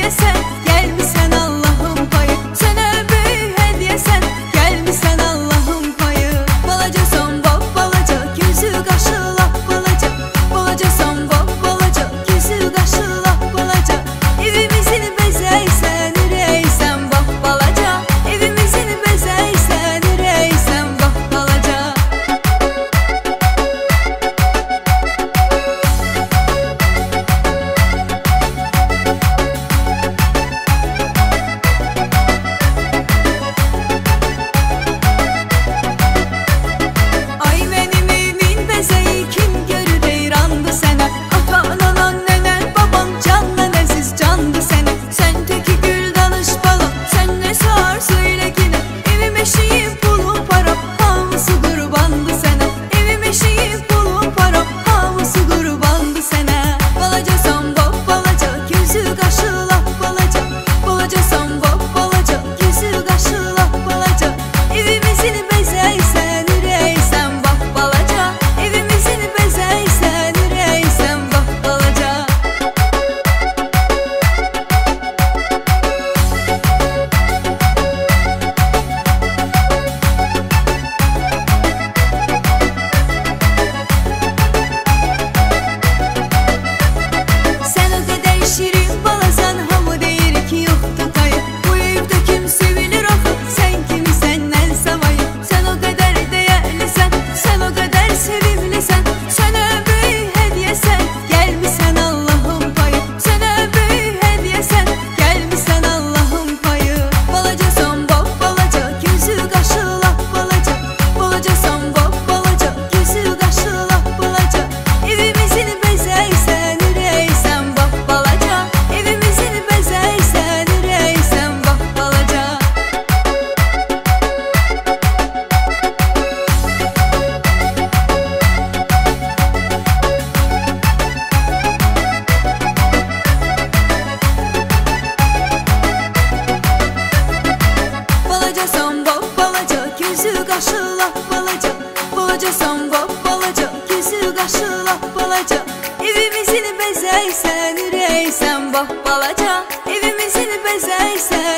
hediyesen, gelmişsen Allah'ın payı. Sənə böyük hediyesen, gelmişsen Allah'ın payı. Balacasan bab balaca, gözü qaşı lap balaca. Balacasan bab balaca, gözü qaşı lap balaca. Evimizin bezəysən, ürəysən bab balaca. Evimizin bezəysən, ürəysən bab balaca. Ay mənim evimin bəzəyi kim görür heyrandı sənə. Ata-anan, annənən, baban candan əziz candı sənə. Sən təki gül danış balam, sən nə sar söylə yenə. Evim eşiyim pulum param, hamısı qurbandı sənə. Evim eşiyim pulum param, hamısı qurbandı sənə. Balacasan bab balaca, gözü qaşı lap balaca. Balacasan bab balaca, gözü qaşı lap balaca. Evimizin bezəysən, ürəysən bab balaca. Evimizin bezəysən, ürəysən bab balaca. Sən o qədər şirin balasan, hamı deyir ki yoxdur tayı. Bu evdə kim sevilir axı, sən kimi səndən savayı. Sən o qədər dəyərlisən, sən o qədər sevimlisən. Sənə böyük hediyesen, gelmişsən Allah'ın payı. Sənə böyük hediyesen, gelmişsən Allah'ın payı. Balacasan bab balaca, gözü qaşı lap balaca. Balacasan bab balaca, gözü qaşı lap balaca. Evimizin bezəysən, ürəysən bab balaca. Evimizin bezəysən, ürəysən bab balaca. Balacasan bab balaca, gözü qaşı lap balaca. Balacasan bab balaca, gözü qaşı lap balaca. Evimizin bezəysən, ürəysən bab balaca. Evimizin bezəysən,